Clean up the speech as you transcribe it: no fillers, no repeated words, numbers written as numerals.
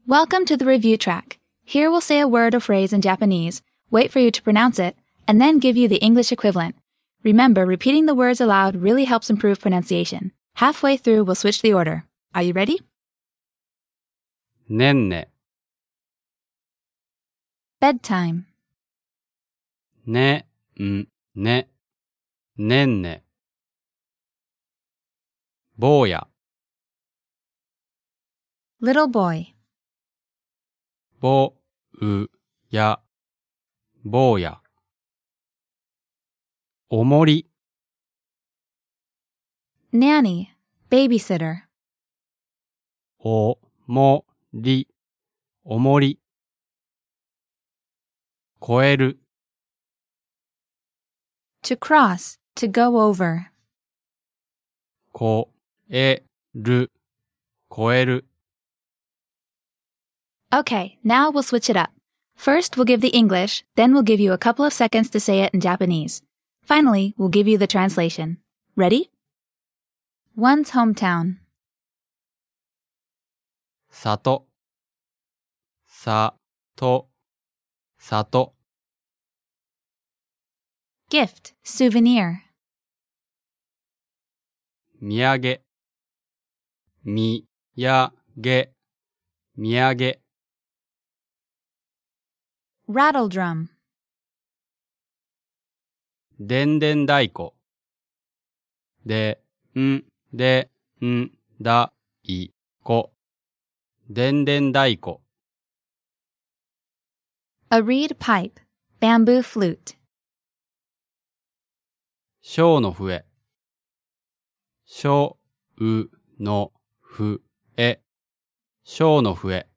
Welcome to the review track. Here we'll say a word or phrase in Japanese, wait for you to pronounce it, and then give you the English equivalent. Remember, repeating the words aloud really helps improve pronunciation. Halfway through, we'll switch the order. Are you ready? ねんね Bedtime. ねんねねんね坊や Little boy. ぼうや坊やおもり Nanny. Babysitter. おもりおもり越える To cross. To go over. こえる越える Okay, now we'll switch it up. First, we'll give the English, then we'll give you a couple of seconds to say it in Japanese. Finally, we'll give you the translation. Ready? One's hometown. 里さと里 Gift. Souvenir. みやげみやげみやげ Rattle drum. でんでん太鼓でんでんだいこでんでん太鼓 A reed pipe. Bamboo flute. しょうの笛しょうのふえしょうの笛